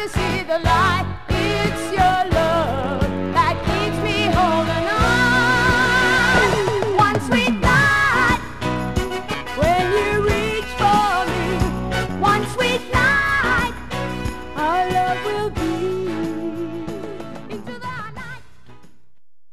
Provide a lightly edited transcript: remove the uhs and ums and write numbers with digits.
to see the light. It's your love that keeps me holding on. One sweet